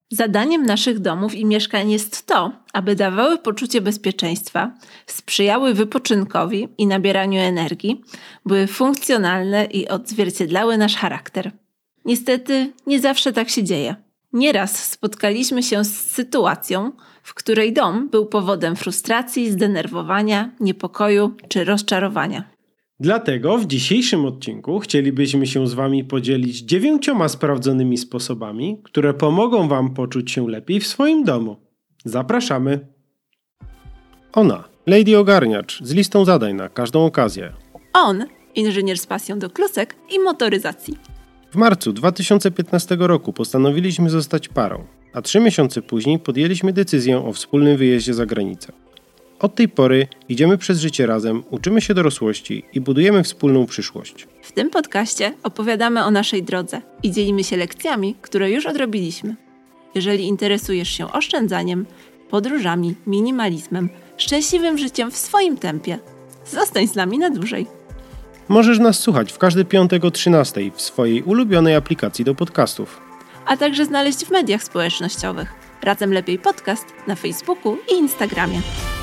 Zadaniem naszych domów i mieszkań jest to, aby dawały poczucie bezpieczeństwa, sprzyjały wypoczynkowi i nabieraniu energii, były funkcjonalne i odzwierciedlały nasz charakter. Niestety nie zawsze tak się dzieje. Nieraz spotkaliśmy się z sytuacją, w której dom był powodem frustracji, zdenerwowania, niepokoju czy rozczarowania. Dlatego w dzisiejszym odcinku chcielibyśmy się z Wami podzielić 9 sprawdzonymi sposobami, które pomogą Wam poczuć się lepiej w swoim domu. Zapraszamy! Ona, Lady Ogarniacz, z listą zadań na każdą okazję. On, inżynier z pasją do klusek i motoryzacji. W marcu 2015 roku postanowiliśmy zostać parą, a 3 miesiące później podjęliśmy decyzję o wspólnym wyjeździe za granicę. Od tej pory idziemy przez życie razem, uczymy się dorosłości i budujemy wspólną przyszłość. W tym podcaście opowiadamy o naszej drodze i dzielimy się lekcjami, które już odrobiliśmy. Jeżeli interesujesz się oszczędzaniem, podróżami, minimalizmem, szczęśliwym życiem w swoim tempie, zostań z nami na dłużej. Możesz nas słuchać w każdy piątek o 13:00 w swojej ulubionej aplikacji do podcastów. A także znaleźć w mediach społecznościowych. Razem Lepiej Podcast na Facebooku i Instagramie.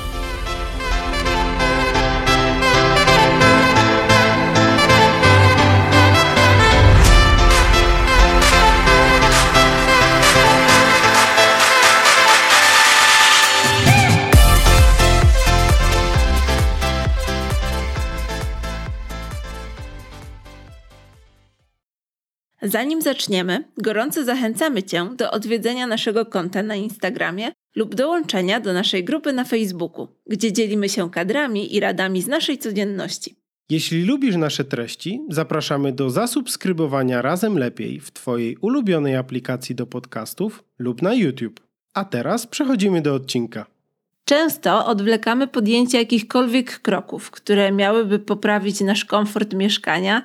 Zanim zaczniemy, gorąco zachęcamy Cię do odwiedzenia naszego konta na Instagramie lub dołączenia do naszej grupy na Facebooku, gdzie dzielimy się kadrami i radami z naszej codzienności. Jeśli lubisz nasze treści, zapraszamy do zasubskrybowania Razem Lepiej w Twojej ulubionej aplikacji do podcastów lub na YouTube. A teraz przechodzimy do odcinka. Często odwlekamy podjęcie jakichkolwiek kroków, które miałyby poprawić nasz komfort mieszkania,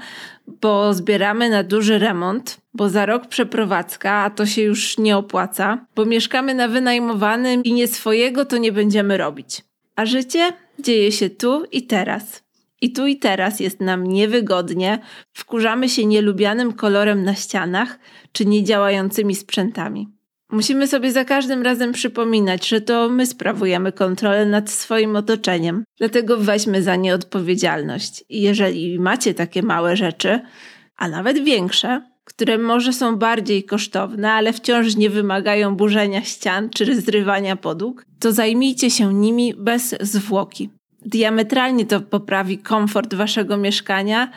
bo zbieramy na duży remont, bo za rok przeprowadzka, a to się już nie opłaca, bo mieszkamy na wynajmowanym i nie swojego to nie będziemy robić. A życie dzieje się tu i teraz. I tu i teraz jest nam niewygodnie, wkurzamy się nielubianym kolorem na ścianach czy niedziałającymi sprzętami. Musimy sobie za każdym razem przypominać, że to my sprawujemy kontrolę nad swoim otoczeniem. Dlatego weźmy za nie odpowiedzialność. I jeżeli macie takie małe rzeczy, a nawet większe, które może są bardziej kosztowne, ale wciąż nie wymagają burzenia ścian czy zrywania podłóg, to zajmijcie się nimi bez zwłoki. Diametralnie to poprawi komfort waszego mieszkania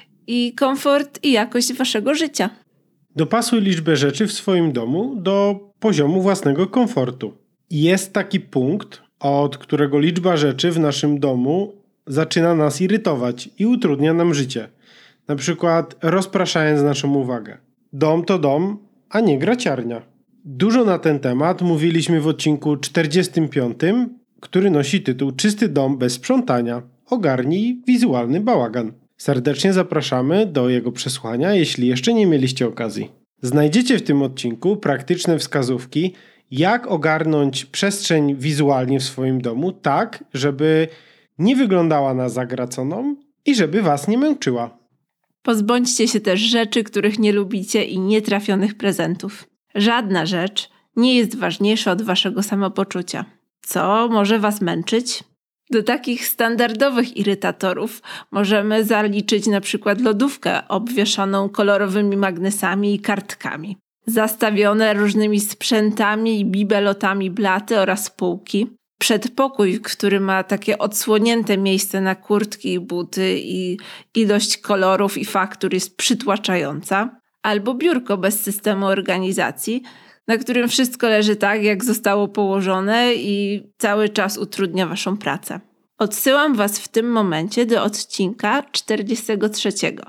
i komfort i jakość waszego życia. Dopasuj liczbę rzeczy w swoim domu do poziomu własnego komfortu. Jest taki punkt, od którego liczba rzeczy w naszym domu zaczyna nas irytować i utrudnia nam życie. Na przykład rozpraszając naszą uwagę. Dom to dom, a nie graciarnia. Dużo na ten temat mówiliśmy w odcinku 45, który nosi tytuł Czysty dom bez sprzątania. Ogarnij wizualny bałagan. Serdecznie zapraszamy do jego przesłania, jeśli jeszcze nie mieliście okazji. Znajdziecie w tym odcinku praktyczne wskazówki, jak ogarnąć przestrzeń wizualnie w swoim domu tak, żeby nie wyglądała na zagraconą i żeby was nie męczyła. Pozbądźcie się też rzeczy, których nie lubicie i nietrafionych prezentów. Żadna rzecz nie jest ważniejsza od waszego samopoczucia. Co może was męczyć? Do takich standardowych irytatorów możemy zaliczyć na przykład lodówkę obwieszoną kolorowymi magnesami i kartkami, zastawione różnymi sprzętami i bibelotami blaty oraz półki, przedpokój, który ma takie odsłonięte miejsce na kurtki i buty i ilość kolorów i faktur jest przytłaczająca, albo biurko bez systemu organizacji, na którym wszystko leży tak, jak zostało położone i cały czas utrudnia waszą pracę. Odsyłam was w tym momencie do odcinka 43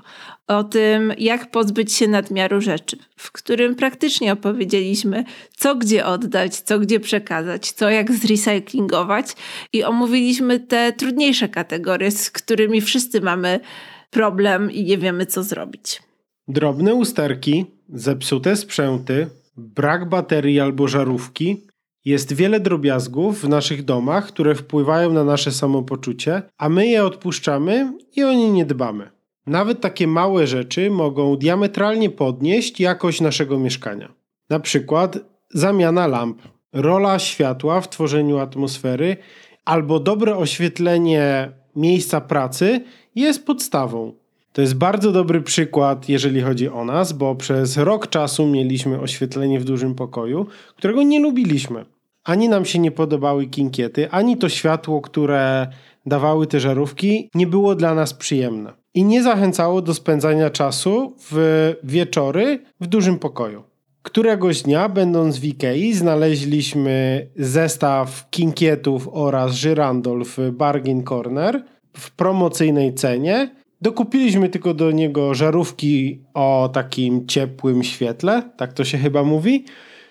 o tym, jak pozbyć się nadmiaru rzeczy, w którym praktycznie opowiedzieliśmy, co gdzie oddać, co gdzie przekazać, co jak zrecyklingować i omówiliśmy te trudniejsze kategorie, z którymi wszyscy mamy problem i nie wiemy, co zrobić. Drobne usterki, zepsute sprzęty, brak baterii albo żarówki. Jest wiele drobiazgów w naszych domach, które wpływają na nasze samopoczucie, a my je odpuszczamy i o nie nie dbamy. Nawet takie małe rzeczy mogą diametralnie podnieść jakość naszego mieszkania. Na przykład zamiana lamp. Rola światła w tworzeniu atmosfery albo dobre oświetlenie miejsca pracy jest podstawą. To jest bardzo dobry przykład, jeżeli chodzi o nas, bo przez rok czasu mieliśmy oświetlenie w dużym pokoju, którego nie lubiliśmy. Ani nam się nie podobały kinkiety, ani to światło, które dawały te żarówki, nie było dla nas przyjemne. I nie zachęcało do spędzania czasu w wieczory w dużym pokoju. Któregoś dnia, będąc w Ikei, znaleźliśmy zestaw kinkietów oraz żyrandol w Bargain Corner w promocyjnej cenie. Dokupiliśmy tylko do niego żarówki o takim ciepłym świetle, tak to się chyba mówi.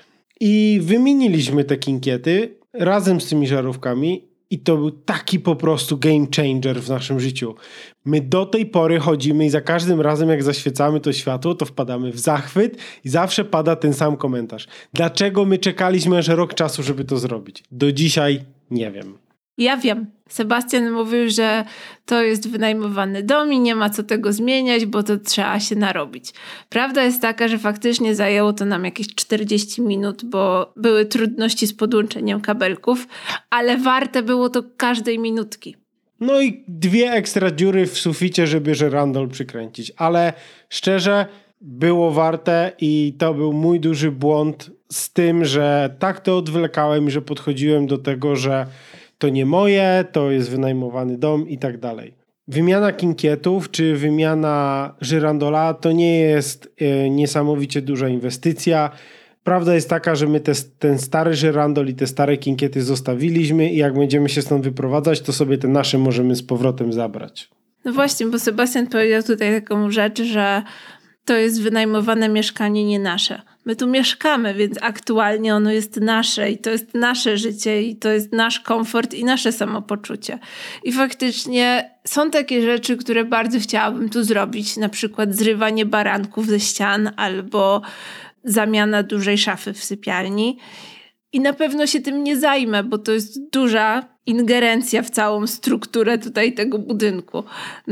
I wymieniliśmy te kinkiety razem z tymi żarówkami i to był taki po prostu game changer w naszym życiu. My do tej pory chodzimy i za każdym razem jak zaświecamy to światło, to wpadamy w zachwyt i zawsze pada ten sam komentarz. Dlaczego my czekaliśmy aż rok czasu, żeby to zrobić? Do dzisiaj nie wiem. Ja wiem. Sebastian mówił, że to jest wynajmowany dom i nie ma co tego zmieniać, bo to trzeba się narobić. Prawda jest taka, że faktycznie zajęło to nam jakieś 40 minut, bo były trudności z podłączeniem kabelków, ale warte było to każdej minutki. No i 2 ekstra dziury w suficie, żeby żyrandol przykręcić. Ale szczerze, było warte i to był mój duży błąd z tym, że tak to odwlekałem, że podchodziłem do tego, że to nie moje, to jest wynajmowany dom i tak dalej. Wymiana kinkietów czy wymiana żyrandola to nie jest niesamowicie duża inwestycja. Prawda jest taka, że my ten stary żyrandol i te stare kinkiety zostawiliśmy i jak będziemy się stąd wyprowadzać, to sobie te nasze możemy z powrotem zabrać. No właśnie, bo Sebastian powiedział tutaj taką rzecz, że to jest wynajmowane mieszkanie, nie nasze. My tu mieszkamy, więc aktualnie ono jest nasze i to jest nasze życie i to jest nasz komfort i nasze samopoczucie. I faktycznie są takie rzeczy, które bardzo chciałabym tu zrobić, na przykład zrywanie baranków ze ścian albo zamiana dużej szafy w sypialni. I na pewno się tym nie zajmę, bo to jest duża ingerencja w całą strukturę tutaj tego budynku.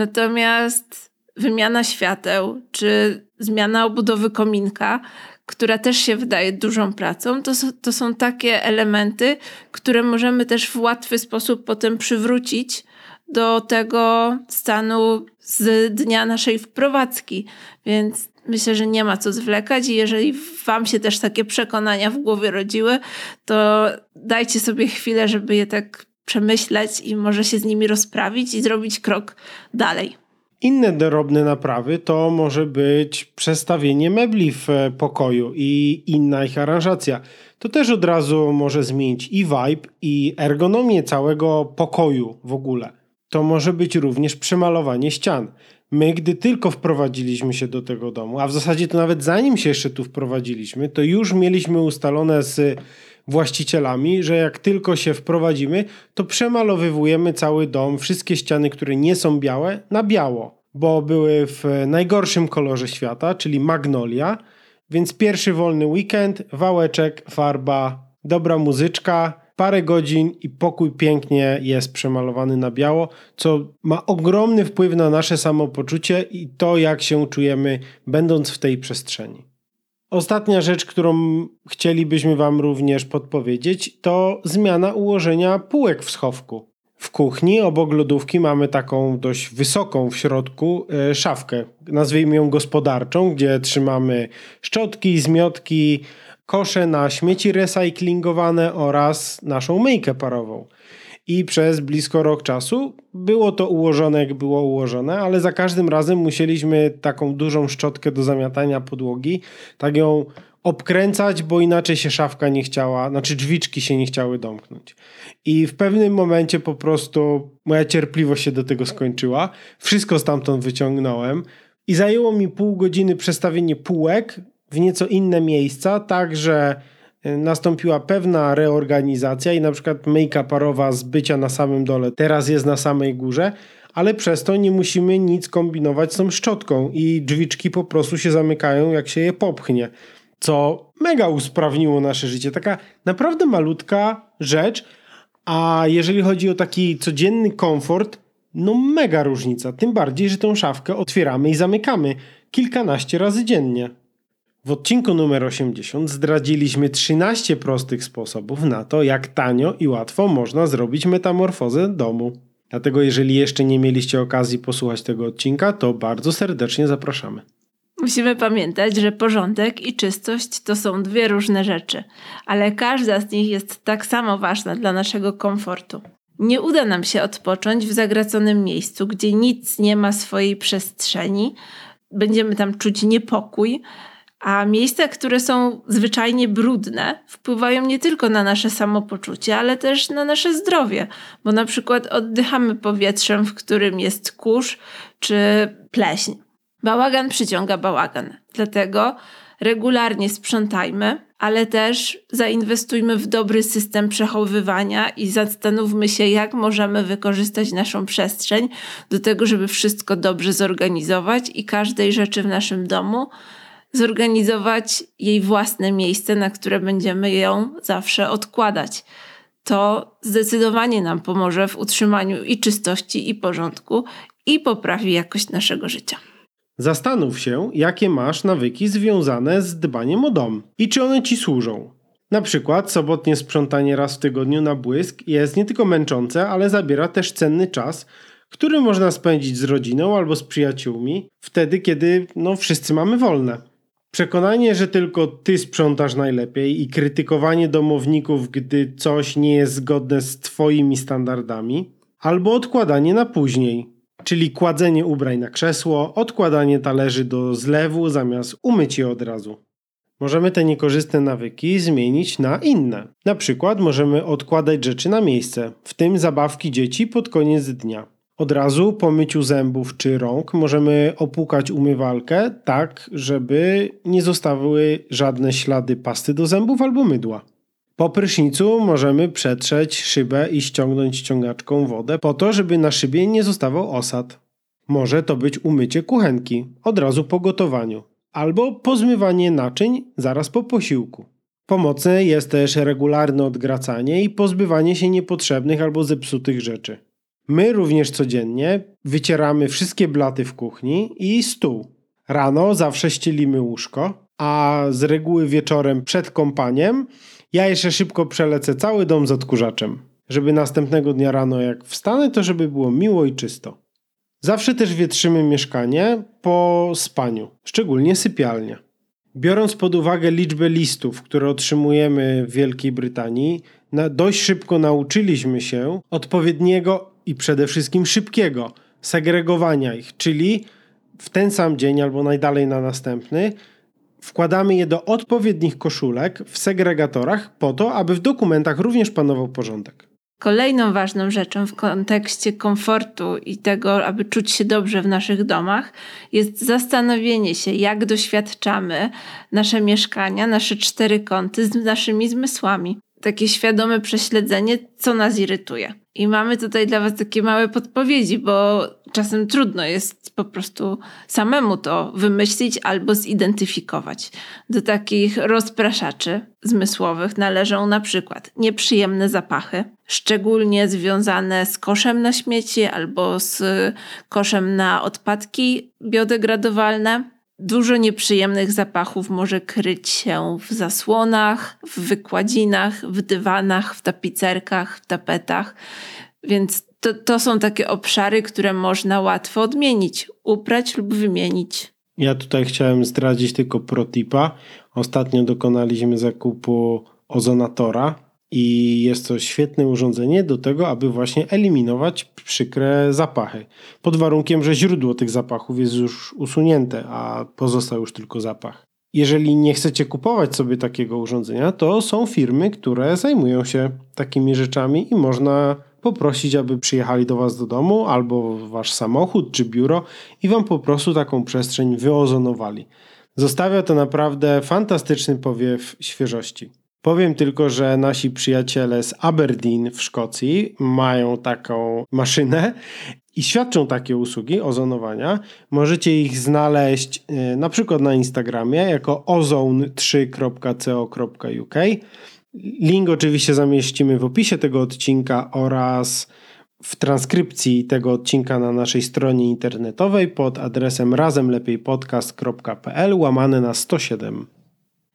Natomiast wymiana świateł czy zmiana obudowy kominka, która też się wydaje dużą pracą, to są takie elementy, które możemy też w łatwy sposób potem przywrócić do tego stanu z dnia naszej wprowadzki. Więc myślę, że nie ma co zwlekać i jeżeli wam się też takie przekonania w głowie rodziły, to dajcie sobie chwilę, żeby je tak przemyśleć i może się z nimi rozprawić i zrobić krok dalej. Inne drobne naprawy to może być przestawienie mebli w pokoju i inna ich aranżacja. To też od razu może zmienić i vibe, i ergonomię całego pokoju w ogóle. To może być również przemalowanie ścian. My, gdy tylko wprowadziliśmy się do tego domu, a w zasadzie to nawet zanim się jeszcze tu wprowadziliśmy, to już mieliśmy ustalone z właścicielami, że jak tylko się wprowadzimy, to przemalowywujemy cały dom, wszystkie ściany, które nie są białe, na biało, bo były w najgorszym kolorze świata, czyli magnolia, więc pierwszy wolny weekend, wałeczek, farba, dobra muzyczka, parę godzin i pokój pięknie jest przemalowany na biało, co ma ogromny wpływ na nasze samopoczucie i to, jak się czujemy, będąc w tej przestrzeni. Ostatnia rzecz, którą chcielibyśmy wam również podpowiedzieć, to zmiana ułożenia półek w schowku. W kuchni obok lodówki mamy taką dość wysoką w środku szafkę, nazwijmy ją gospodarczą, gdzie trzymamy szczotki, zmiotki, kosze na śmieci recyklingowane oraz naszą myjkę parową. I przez blisko rok czasu było to ułożone, jak było ułożone, ale za każdym razem musieliśmy taką dużą szczotkę do zamiatania podłogi, tak ją obkręcać, bo inaczej się szafka nie chciała, znaczy drzwiczki się nie chciały domknąć. I w pewnym momencie po prostu moja cierpliwość się do tego skończyła. Wszystko stamtąd wyciągnąłem i zajęło mi pół godziny przestawienie półek w nieco inne miejsca, tak że nastąpiła pewna reorganizacja i na przykład myjka parowa z bycia na samym dole teraz jest na samej górze, ale przez to nie musimy nic kombinować z tą szczotką i drzwiczki po prostu się zamykają, jak się je popchnie, co mega usprawniło nasze życie. Taka naprawdę malutka rzecz, a jeżeli chodzi o taki codzienny komfort, no mega różnica. Tym bardziej, że tą szafkę otwieramy i zamykamy kilkanaście razy dziennie. W odcinku numer 80 zdradziliśmy 13 prostych sposobów na to, jak tanio i łatwo można zrobić metamorfozę domu. Dlatego jeżeli jeszcze nie mieliście okazji posłuchać tego odcinka, to bardzo serdecznie zapraszamy. Musimy pamiętać, że porządek i czystość to są dwie różne rzeczy, ale każda z nich jest tak samo ważna dla naszego komfortu. Nie uda nam się odpocząć w zagraconym miejscu, gdzie nic nie ma swojej przestrzeni. Będziemy tam czuć niepokój, a miejsca, które są zwyczajnie brudne, wpływają nie tylko na nasze samopoczucie, ale też na nasze zdrowie, bo na przykład oddychamy powietrzem, w którym jest kurz czy pleśń. Bałagan przyciąga bałagan, dlatego regularnie sprzątajmy, ale też zainwestujmy w dobry system przechowywania i zastanówmy się, jak możemy wykorzystać naszą przestrzeń do tego, żeby wszystko dobrze zorganizować i każdej rzeczy w naszym domu zorganizować jej własne miejsce, na które będziemy ją zawsze odkładać. To zdecydowanie nam pomoże w utrzymaniu i czystości, i porządku i poprawi jakość naszego życia. Zastanów się, jakie masz nawyki związane z dbaniem o dom i czy one ci służą. Na przykład sobotnie sprzątanie raz w tygodniu na błysk jest nie tylko męczące, ale zabiera też cenny czas, który można spędzić z rodziną albo z przyjaciółmi, wtedy kiedy wszyscy mamy wolne. Przekonanie, że tylko ty sprzątasz najlepiej i krytykowanie domowników, gdy coś nie jest zgodne z twoimi standardami, albo odkładanie na później, czyli kładzenie ubrań na krzesło, odkładanie talerzy do zlewu zamiast umyć je od razu. Możemy te niekorzystne nawyki zmienić na inne. Na przykład możemy odkładać rzeczy na miejsce, w tym zabawki dzieci pod koniec dnia. Od razu po myciu zębów czy rąk możemy opłukać umywalkę tak, żeby nie zostały żadne ślady pasty do zębów albo mydła. Po prysznicu możemy przetrzeć szybę i ściągnąć ściągaczką wodę po to, żeby na szybie nie zostawał osad. Może to być umycie kuchenki od razu po gotowaniu albo pozmywanie naczyń zaraz po posiłku. Pomocne jest też regularne odgracanie i pozbywanie się niepotrzebnych albo zepsutych rzeczy. My również codziennie wycieramy wszystkie blaty w kuchni i stół. Rano zawsze ścielimy łóżko, a z reguły wieczorem przed kąpaniem ja jeszcze szybko przelecę cały dom z odkurzaczem, żeby następnego dnia rano jak wstanę, to żeby było miło i czysto. Zawsze też wietrzymy mieszkanie po spaniu, szczególnie sypialnia. Biorąc pod uwagę liczbę listów, które otrzymujemy w Wielkiej Brytanii, dość szybko nauczyliśmy się odpowiedniego i przede wszystkim szybkiego segregowania ich, czyli w ten sam dzień albo najdalej na następny wkładamy je do odpowiednich koszulek w segregatorach po to, aby w dokumentach również panował porządek. Kolejną ważną rzeczą w kontekście komfortu i tego, aby czuć się dobrze w naszych domach, jest zastanowienie się, jak doświadczamy nasze mieszkania, nasze 4 kąty z naszymi zmysłami. Takie świadome prześledzenie, co nas irytuje. I mamy tutaj dla was takie małe podpowiedzi, bo czasem trudno jest po prostu samemu to wymyślić albo zidentyfikować. Do takich rozpraszaczy zmysłowych należą na przykład nieprzyjemne zapachy, szczególnie związane z koszem na śmieci albo z koszem na odpadki biodegradowalne. Dużo nieprzyjemnych zapachów może kryć się w zasłonach, w wykładzinach, w dywanach, w tapicerkach, w tapetach. Więc to są takie obszary, które można łatwo odmienić, uprać lub wymienić. Ja tutaj chciałem zdradzić tylko pro-tipa. Ostatnio dokonaliśmy zakupu ozonatora i jest to świetne urządzenie do tego, aby właśnie eliminować przykre zapachy. Pod warunkiem, że źródło tych zapachów jest już usunięte, a pozostał już tylko zapach. Jeżeli nie chcecie kupować sobie takiego urządzenia, to są firmy, które zajmują się takimi rzeczami i można poprosić, aby przyjechali do was do domu albo wasz samochód czy biuro i wam po prostu taką przestrzeń wyozonowali. Zostawia to naprawdę fantastyczny powiew świeżości. Powiem tylko, że nasi przyjaciele z Aberdeen w Szkocji mają taką maszynę i świadczą takie usługi ozonowania. Możecie ich znaleźć na przykład na Instagramie jako ozone3.co.uk. Link oczywiście zamieścimy w opisie tego odcinka oraz w transkrypcji tego odcinka na naszej stronie internetowej pod adresem razemlepiejpodcast.pl /107.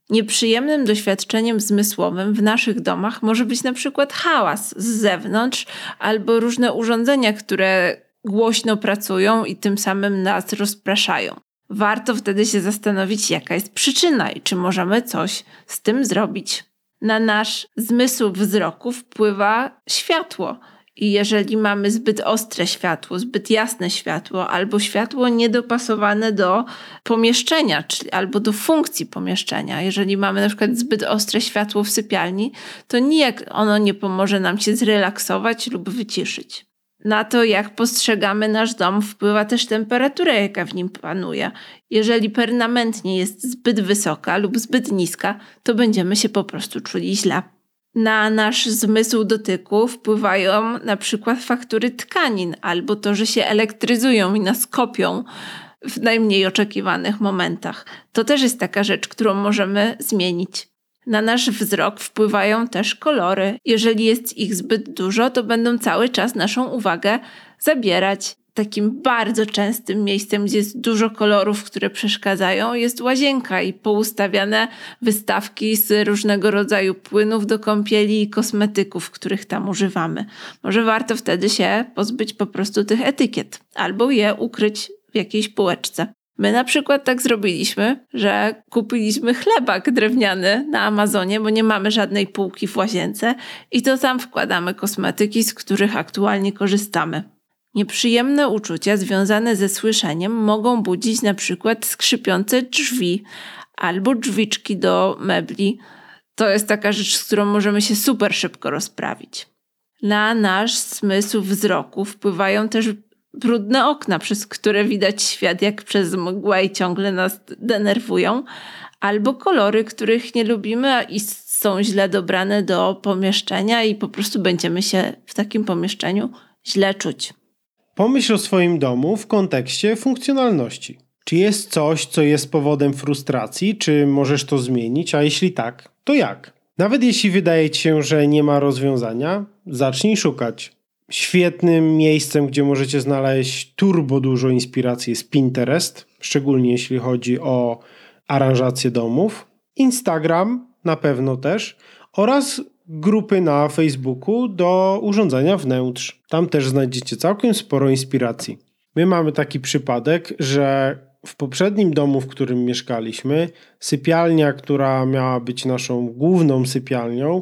Nieprzyjemnym doświadczeniem zmysłowym w naszych domach może być na przykład hałas z zewnątrz albo różne urządzenia, które głośno pracują i tym samym nas rozpraszają. Warto wtedy się zastanowić, jaka jest przyczyna i czy możemy coś z tym zrobić. Na nasz zmysł wzroku wpływa światło. I jeżeli mamy zbyt ostre światło, zbyt jasne światło albo światło niedopasowane do pomieszczenia, czyli albo do funkcji pomieszczenia, jeżeli mamy na przykład zbyt ostre światło w sypialni, to nijak ono nie pomoże nam się zrelaksować lub wyciszyć. Na to, jak postrzegamy nasz dom, wpływa też temperatura, jaka w nim panuje. Jeżeli permanentnie jest zbyt wysoka lub zbyt niska, to będziemy się po prostu czuli źle. Na nasz zmysł dotyku wpływają na przykład faktury tkanin albo to, że się elektryzują i nas kopią w najmniej oczekiwanych momentach. To też jest taka rzecz, którą możemy zmienić. Na nasz wzrok wpływają też kolory. Jeżeli jest ich zbyt dużo, to będą cały czas naszą uwagę zabierać. Takim bardzo częstym miejscem, gdzie jest dużo kolorów, które przeszkadzają, jest łazienka i poustawiane wystawki z różnego rodzaju płynów do kąpieli i kosmetyków, których tam używamy. Może warto wtedy się pozbyć po prostu tych etykiet albo je ukryć w jakiejś półeczce. My na przykład tak zrobiliśmy, że kupiliśmy chlebak drewniany na Amazonie, bo nie mamy żadnej półki w łazience i to tam wkładamy kosmetyki, z których aktualnie korzystamy. Nieprzyjemne uczucia związane ze słyszeniem mogą budzić na przykład skrzypiące drzwi albo drzwiczki do mebli. To jest taka rzecz, z którą możemy się super szybko rozprawić. Na nasz zmysł wzroku wpływają też brudne okna, przez które widać świat jak przez mgłę i ciągle nas denerwują, albo kolory, których nie lubimy i są źle dobrane do pomieszczenia i po prostu będziemy się w takim pomieszczeniu źle czuć. Pomyśl o swoim domu w kontekście funkcjonalności. Czy jest coś, co jest powodem frustracji? Czy możesz to zmienić? A jeśli tak, to jak? Nawet jeśli wydaje ci się, że nie ma rozwiązania, zacznij szukać. Świetnym miejscem, gdzie możecie znaleźć turbo dużo inspiracji jest Pinterest, szczególnie jeśli chodzi o aranżację domów. Instagram na pewno też oraz grupy na Facebooku do urządzania wnętrz. Tam też znajdziecie całkiem sporo inspiracji. My mamy taki przypadek, że w poprzednim domu, w którym mieszkaliśmy, sypialnia, która miała być naszą główną sypialnią,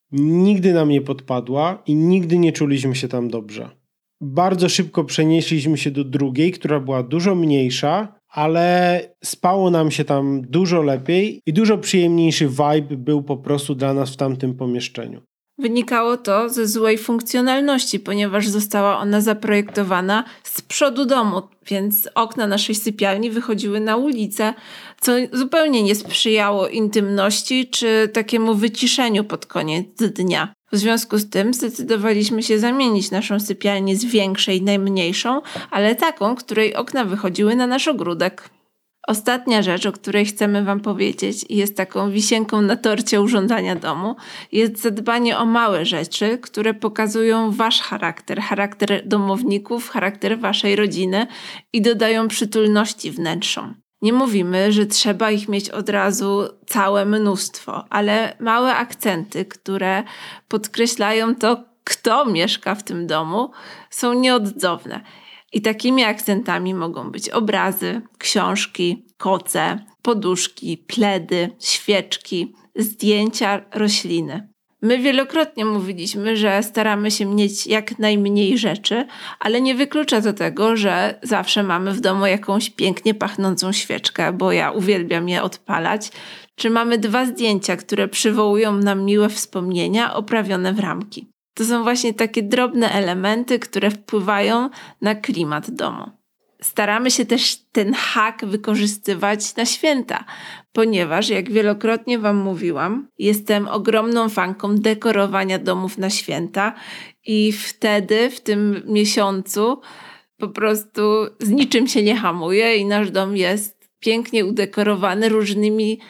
nigdy nam nie podpadła i nigdy nie czuliśmy się tam dobrze. Bardzo szybko przenieśliśmy się do drugiej, która była dużo mniejsza, ale spało nam się tam dużo lepiej i dużo przyjemniejszy vibe był po prostu dla nas w tamtym pomieszczeniu. Wynikało to ze złej funkcjonalności, ponieważ została ona zaprojektowana z przodu domu, więc okna naszej sypialni wychodziły na ulicę, co zupełnie nie sprzyjało intymności czy takiemu wyciszeniu pod koniec dnia. W związku z tym zdecydowaliśmy się zamienić naszą sypialnię z większej na mniejszą, ale taką, której okna wychodziły na nasz ogródek. Ostatnia rzecz, o której chcemy Wam powiedzieć i jest taką wisienką na torcie urządzania domu, jest zadbanie o małe rzeczy, które pokazują Wasz charakter domowników, charakter Waszej rodziny i dodają przytulności wnętrzom. Nie mówimy, że trzeba ich mieć od razu całe mnóstwo, ale małe akcenty, które podkreślają to, kto mieszka w tym domu, są nieodzowne. I takimi akcentami mogą być obrazy, książki, koce, poduszki, pledy, świeczki, zdjęcia, rośliny. My wielokrotnie mówiliśmy, że staramy się mieć jak najmniej rzeczy, ale nie wyklucza to tego, że zawsze mamy w domu jakąś pięknie pachnącą świeczkę, bo ja uwielbiam je odpalać, czy mamy 2 zdjęcia, które przywołują nam miłe wspomnienia oprawione w ramki. To są właśnie takie drobne elementy, które wpływają na klimat domu. Staramy się też ten hak wykorzystywać na święta, ponieważ, jak wielokrotnie Wam mówiłam, jestem ogromną fanką dekorowania domów na święta i wtedy, w tym miesiącu, po prostu z niczym się nie hamuję i nasz dom jest pięknie udekorowany różnymi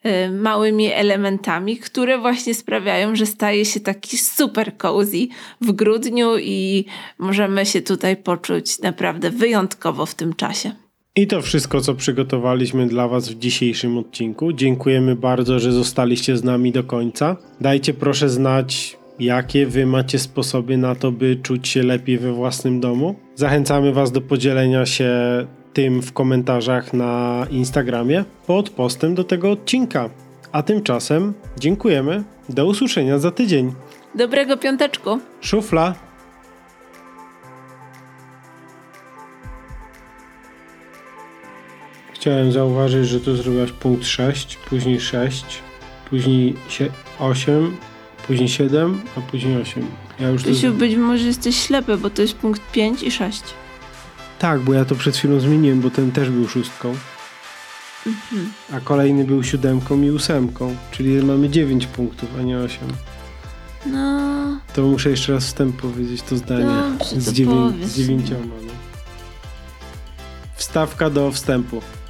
małymi elementami, które właśnie sprawiają, że staje się taki super cozy w grudniu i możemy się tutaj poczuć naprawdę wyjątkowo w tym czasie. I to wszystko, co przygotowaliśmy dla Was w dzisiejszym odcinku. Dziękujemy bardzo, że zostaliście z nami do końca. Dajcie proszę znać, jakie Wy macie sposoby na to, by czuć się lepiej we własnym domu. Zachęcamy Was do podzielenia się tym w komentarzach na Instagramie pod postem do tego odcinka. A tymczasem dziękujemy. Do usłyszenia za tydzień. Dobrego piąteczku. Szufla. Chciałem zauważyć, że tu zrobiłaś punkt 6, później 6, później 8, później 7, a później 8. Ja już Tysiu, być może jesteś ślepy, bo to jest punkt 5 i 6. Tak, bo ja to przed chwilą zmieniłem, bo ten też był 6. A kolejny był 7 i 8, czyli mamy 9 punktów, a nie 8. No... To muszę jeszcze raz wstęp powiedzieć to zdanie. Dobrze, z 9. No. Wstawka do wstępu.